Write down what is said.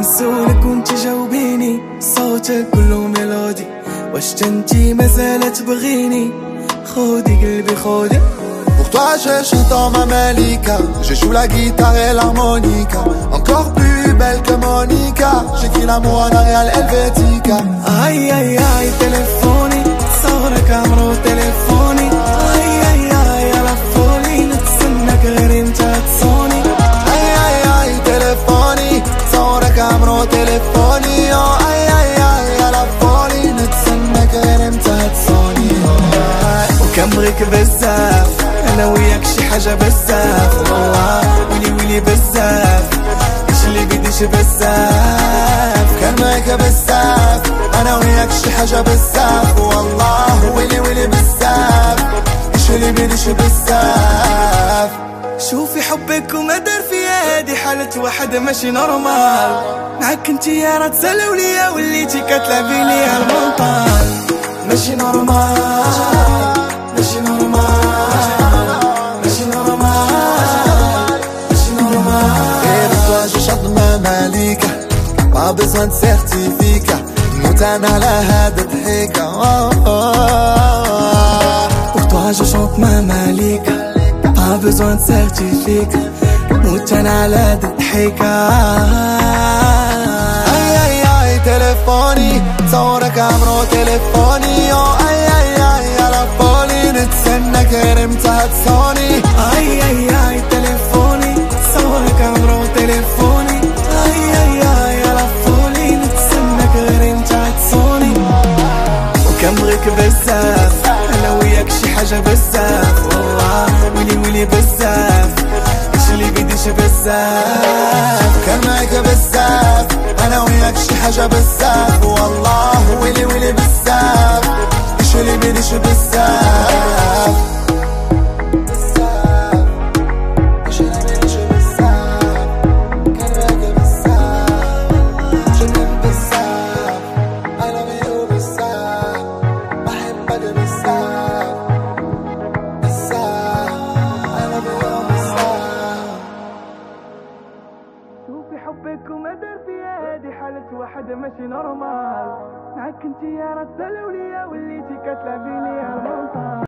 نسولك وانت جاوبيني، صوتك كله ميلودي، واش تنتي مازال تبغيني؟ خودي قلبي خودي. Pour toi je chante en ma malika, je joue la guitare et l'harmonica, encore plus belle que Monica, j'écris l'amour en Arial Helvetica. Ay ay ay تليفوني صورك عمرو تليفوني، ay ay ay على فولي نتسناك غير انت تصوني. Ay ay ay تليفوني صورك عمرو تليفوني، ay ay ay على فولي نتسناك غير انت تصوني. وكنبغيك بزاف انا وياك شي حاجه بزاف، والله ويلي ويلي بزاف اش اللي بيديش بزاف. كان معاك بزاف انا وياك شي حاجه بزاف، والله ويلي ويلي بزاف اش اللي بيديش بزاف. شوفي حبك وما دار فيا هادي حالة واحد ماشي نورمال، معاك انتي يا راه تسالاو ليا وليتي كتلعبي ليا المنطال. ماشي نورمال ماشي نورمال ماشي نورمال ماشي نورمال. Et pour toi je chante ma malika, pas besoin de certificat, نموت انا على هاد الضحكة. Pour toi je chante ma malika, pas besoin de certificat, نموت انا على هاد الضحكة. اي اي اي تليفوني صورك عمرو تليفوني، اي اي اي على فولي نتسناك غير امتى هتصوني. اي اي اي تليفوني صورك عمرو تليفوني، اي اي اي على فولي نتسناك غير انت تصوني. وكنبغيك بزاف انا وياك شي حاجه بزاف، والله ويلي ويلي بزاف اش اللي بيديش بزاف. كان معاك بزاف انا وياك شي حاجه بزاف، والله ويلي ويلي بزاف اش اللي بيديش بزاف. شوفي حبك وما دار فيا هادي حالة واحد ماشي نورمال، معاك انتي يا راه تسالاو ليا وليتي كتلعبي ليا المنطال.